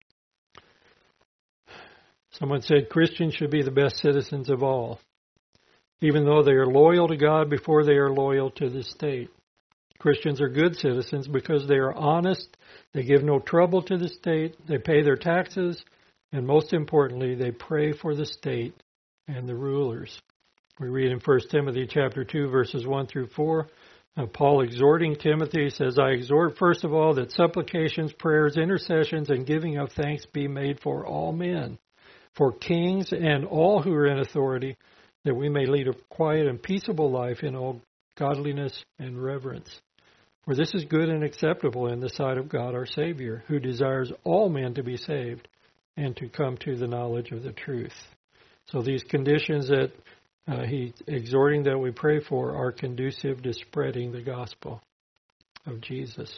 Someone said Christians should be the best citizens of all, even though they are loyal to God before they are loyal to the state. Christians are good citizens because they are honest, they give no trouble to the state, they pay their taxes, and most importantly, they pray for the state and the rulers. We read in 1 Timothy chapter 2, verses 1 through 4, Paul exhorting Timothy says, I exhort first of all that supplications, prayers, intercessions, and giving of thanks be made for all men, for kings and all who are in authority, that we may lead a quiet and peaceable life in all godliness and reverence. For this is good and acceptable in the sight of God our Savior, who desires all men to be saved and to come to the knowledge of the truth. So these conditions that he's exhorting that we pray for are conducive to spreading the gospel of Jesus.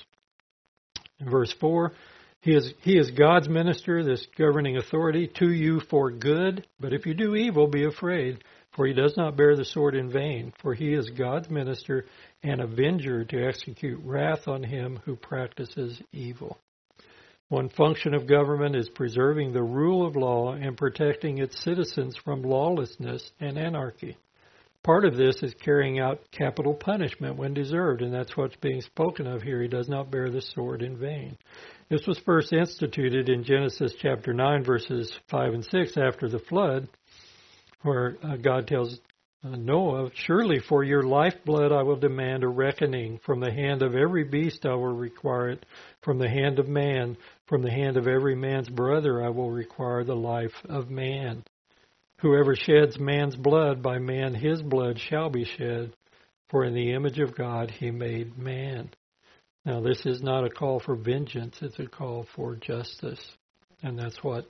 In verse 4, He is God's minister, this governing authority, to you for good. But if you do evil, be afraid, for he does not bear the sword in vain. For he is God's minister and avenger to execute wrath on him who practices evil. One function of government is preserving the rule of law and protecting its citizens from lawlessness and anarchy. Part of this is carrying out capital punishment when deserved, and that's what's being spoken of here. He does not bear the sword in vain. This was first instituted in Genesis chapter 9, verses 5 and 6 after the flood, where God tells Noah, Surely for your lifeblood I will demand a reckoning. From the hand of every beast I will require it. From the hand of man, from the hand of every man's brother I will require the life of man. Whoever sheds man's blood, by man his blood shall be shed. For in the image of God he made man. Now this is not a call for vengeance, it's a call for justice. And that's what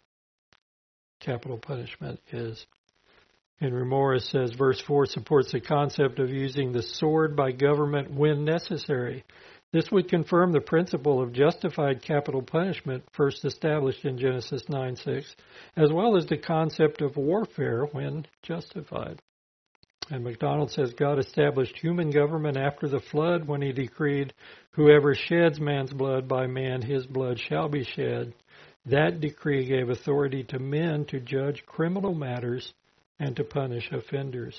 capital punishment is. Henry Morris says verse 4 supports the concept of using the sword by government when necessary. This would confirm the principle of justified capital punishment first established in Genesis 9:6, as well as the concept of warfare when justified. And MacDonald says God established human government after the flood when he decreed, Whoever sheds man's blood, by man his blood shall be shed. That decree gave authority to men to judge criminal matters and to punish offenders.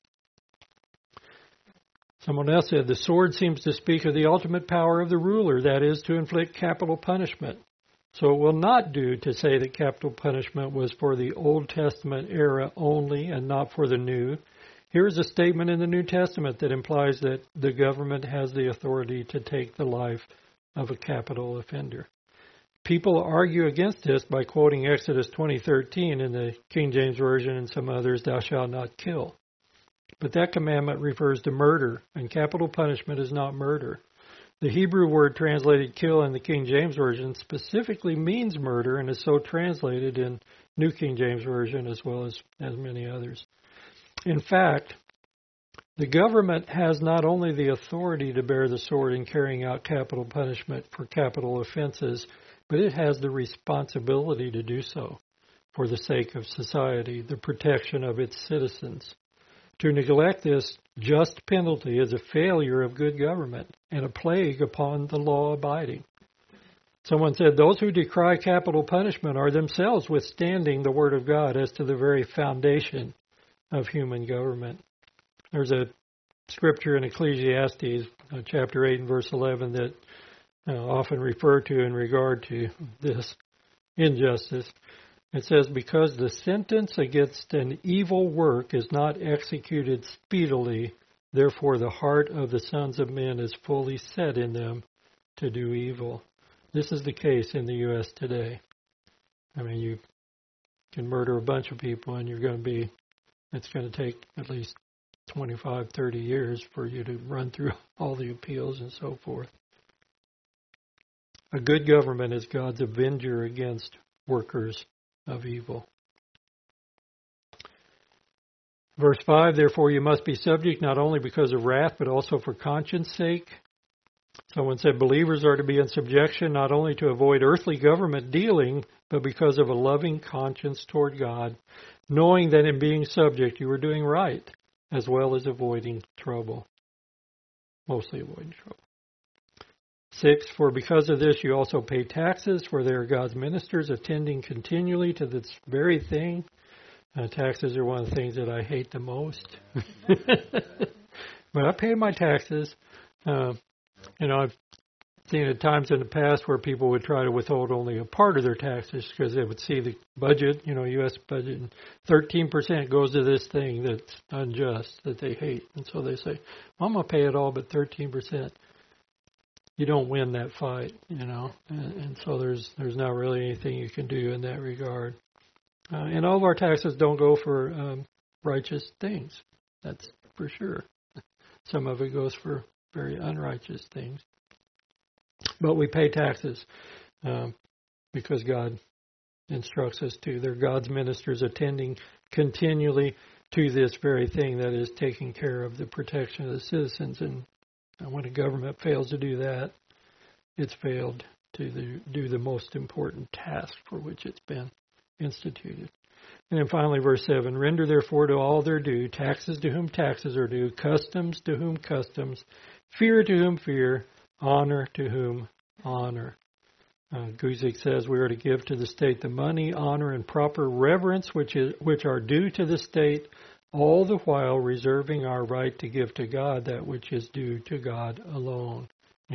Someone else said, the sword seems to speak of the ultimate power of the ruler, that is, to inflict capital punishment. So it will not do to say that capital punishment was for the Old Testament era only and not for the New. Here is a statement in the New Testament that implies that the government has the authority to take the life of a capital offender. People argue against this by quoting Exodus 20:13 in the King James Version and some others, thou shalt not kill. But that commandment refers to murder, and capital punishment is not murder. The Hebrew word translated kill in the King James Version specifically means murder and is so translated in New King James Version as well as many others. In fact, the government has not only the authority to bear the sword in carrying out capital punishment for capital offenses, but it has the responsibility to do so for the sake of society, the protection of its citizens. To neglect this just penalty is a failure of good government and a plague upon the law-abiding. Someone said, those who decry capital punishment are themselves withstanding the Word of God as to the very foundation of human government. There's a scripture in Ecclesiastes, chapter 8 and verse 11, that often referred to in regard to this injustice. It says, because the sentence against an evil work is not executed speedily, therefore the heart of the sons of men is fully set in them to do evil. This is the case in the U.S. today. I mean, you can murder a bunch of people and it's going to take at least 25, 30 years for you to run through all the appeals and so forth. A good government is God's avenger against workers of evil. Verse 5, therefore you must be subject not only because of wrath, but also for conscience sake. Someone said believers are to be in subjection not only to avoid earthly government dealing, but because of a loving conscience toward God, knowing that in being subject you are doing right, as well as avoiding trouble. Mostly avoiding trouble. 6, for because of this you also pay taxes, for they are God's ministers, attending continually to this very thing. Taxes are one of the things that I hate the most. But I pay my taxes. I've seen at times in the past where people would try to withhold only a part of their taxes because they would see the budget, U.S. budget, and 13% goes to this thing that's unjust, that they hate. And so they say, well, I'm going to pay it all but 13%. You don't win that fight, and so there's not really anything you can do in that regard. And all of our taxes don't go for righteous things, that's for sure. Some of it goes for very unrighteous things. But we pay taxes because God instructs us to. They're God's ministers attending continually to this very thing, that is taking care of the protection of the citizens. And when a government fails to do that, it's failed to do the most important task for which it's been instituted. And then finally, verse 7, render therefore to all their due, taxes to whom taxes are due, customs to whom customs, fear to whom fear, honor to whom honor. Guzik says we are to give to the state the money, honor, and proper reverence which are due to the state, all the while reserving our right to give to God that which is due to God alone.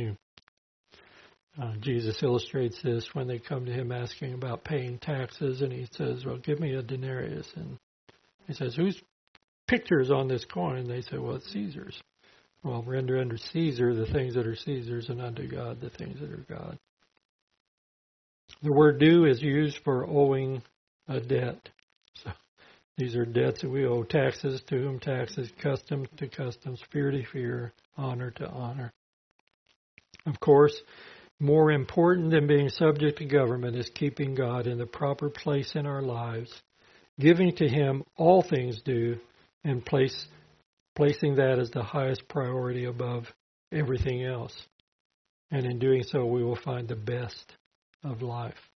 Jesus illustrates this when they come to him asking about paying taxes, and he says, well, give me a denarius. And he says, whose picture is on this coin? And they say, well, it's Caesar's. Well, render unto Caesar the things that are Caesar's, and unto God the things that are God. The word due is used for owing a debt. So these are debts that we owe. Taxes to whom taxes, customs to customs, fear to fear, honor to honor. Of course, more important than being subject to government is keeping God in the proper place in our lives, giving to Him all things due, and placing that as the highest priority above everything else. And in doing so, we will find the best of life.